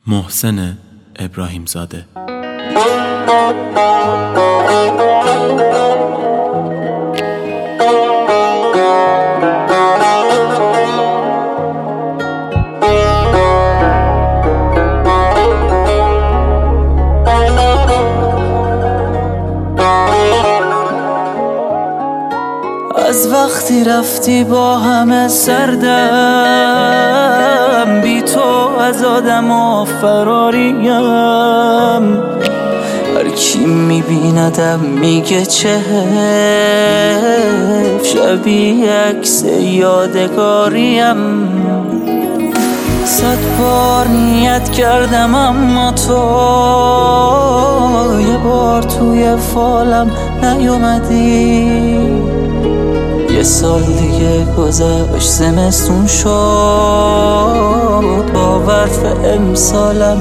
محسن ابراهیم زاده. از وقتی رفتی با همه سردم، بی تو از آدم و فراریم. هر کی میبیندم میگه چه حیف، شبیه عکس یادگاریم. 100 بار نیت کردم اما تو یه بار توی فالم نیومدی. یه سال دیگه گذشت، زمستون شد، با برف امسالم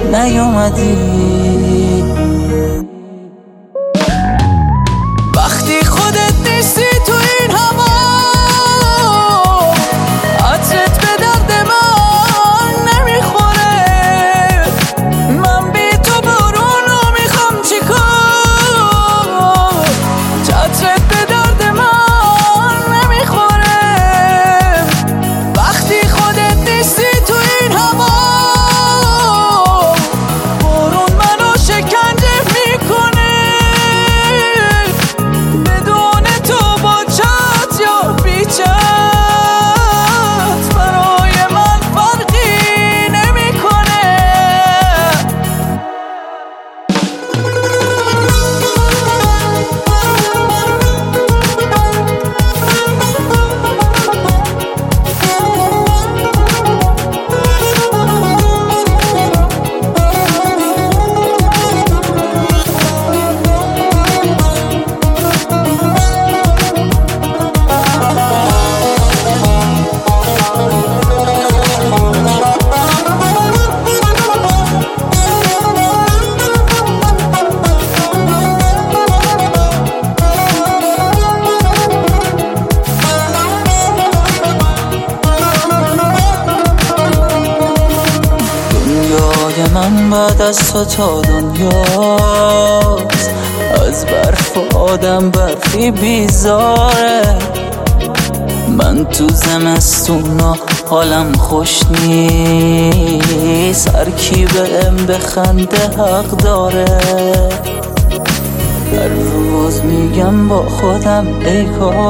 نیومدی. وقتی خودت نیستی تو این هوا، عطرت به درد من نمیخوره. من بی تو بارونو میخوام چیکار، عطرت به درد من من بعد از تو تا دنیاست. از برف و آدم برفی بیزاره. من تو زمستونا حالم خوش نیست. هر کی بهم بخنده حق داره. هر روز میگم با خودم ای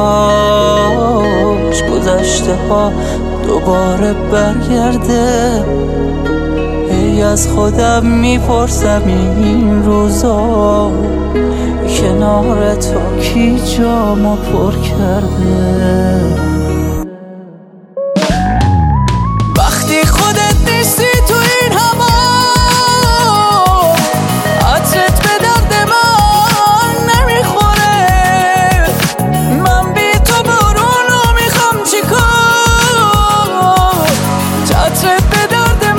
کاش گذشته ها دوباره برگرده. از خودم میپرسم این روزا کنار تو کی جامو پر کرده. وقتی خودت نیستی تو این هوا، عطرت به درد من نمیخوره. من بی تو بارونو میخوام چیکار، عطرت به درد من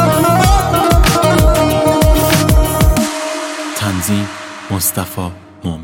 مصطفی مومن.